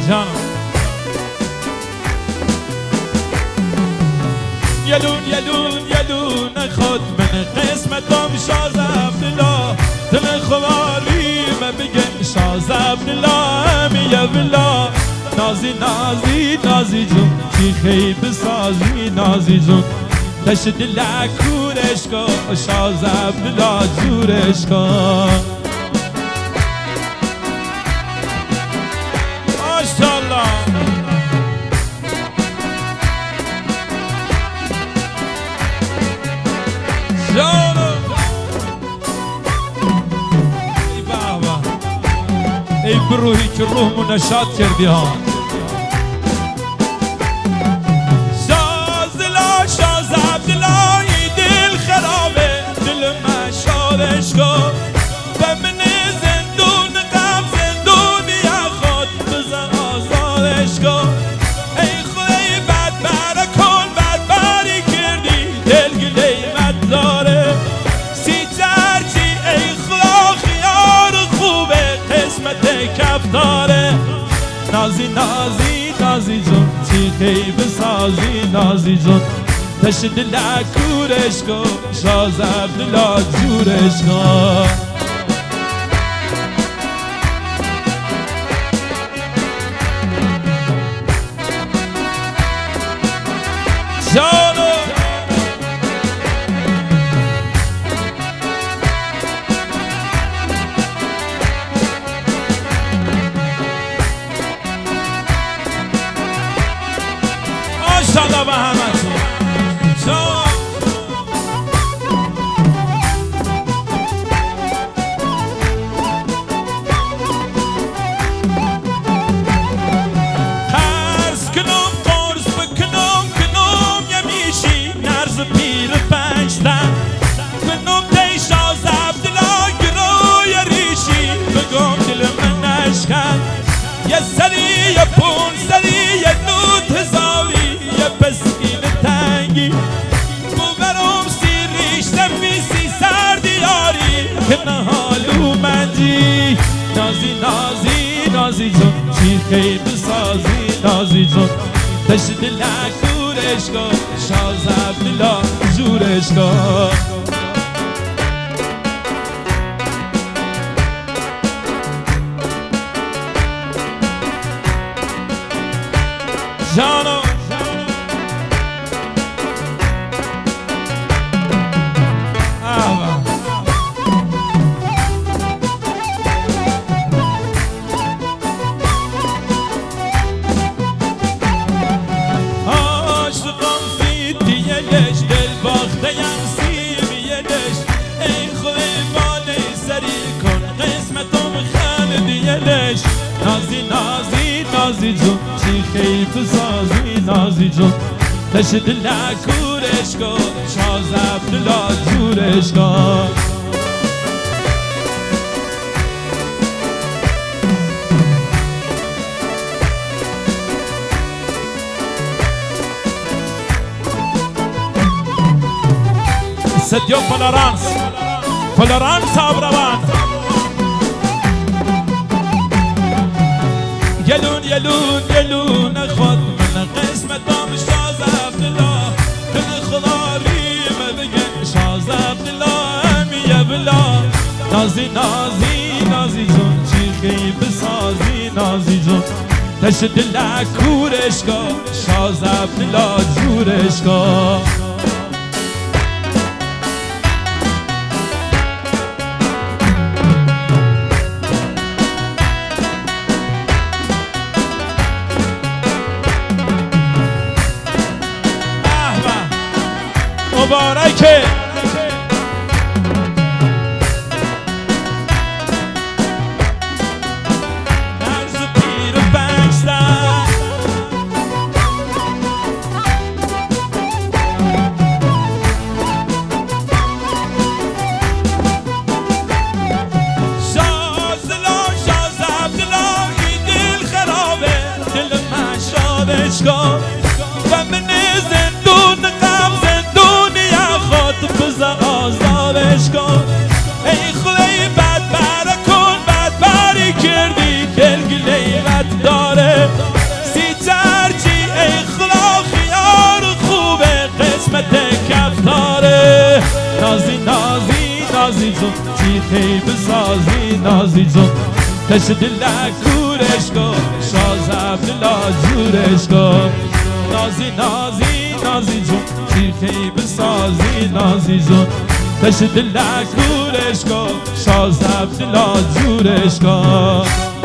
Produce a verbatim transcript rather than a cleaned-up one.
جانم یلون یلون یلون خود من قسمتم شاز عبدالله دل خواری من بگن شاز عبدالله میه بلا نازی نازی نازی جون چی خیب سازی نازی جون تشت لکورش کن شاز عبدالله جورش کن ماشاءالله جانم ای بابا ای بروحی که روحمو نشاط کردی ها شازلا شاز عبدالله دل خرابه دل من شادش کن و من زندون غم زندونی خود بزن آزادش کن ای خدای بدبر کن بدبری کردی دلگلی مد داره سی ترچی ای خدا خیار خوبه قسمت کف داره نازی نازی نازی جون چی خیب سازی نازی جون تشت لکورش کن شاز عبدالله جورش کن جانو ماشاءالله به همتون جان قرض کنم قرض بکنم کنم یه میشی نرز پیر پنجتن کنم تی شاز عبدالله گروی ریشی بگم دل من نشکن یه سری یه پون سری یه نوت هزاری یه پسکین تنگی بوبرم سی ریش نفیسی سردیاری که نهالو منجی نازی نازی نازی جون چی خیب سازی نازی جون تشت لکورش کن شاز عبدالله جورش کن جانو عاشقم فیتی یلش دل باختیم سیمی یلش ای خوی بالی سری کن قسمتم خلدی یلش نازی نازی نازی جون چی خیف سازی نازی جون تشت لکورش کن شاز عبدالله جورش کن ستیو فلورانس فلورانس آبروان یلون یلون یلون خود من قسمتم شاز عبدالله دل خدا ریم بگن شاز عبدالله میه بلا نازی نازی نازی جون چی خیب سازی نازی جون تشت لکورش کن شاز عبدالله جورش کن مبارکه نرز پیر پنجتن شازلا شاز عبدالله دل خرابه دل من شادش کن و من زندون غم زندونی خود بزن آزادش کن ای خدای بدبر کن بدبری کردی دلگلی بد داره نازی نازی نازی جون چیخی بسازی نازی جون تش دلک کورش کن شاز عبدالله جورش کن نازی نازی نازی جون چیخی بسازی نازی جون تش دلک کورش کن شاز عبدالله جورش کن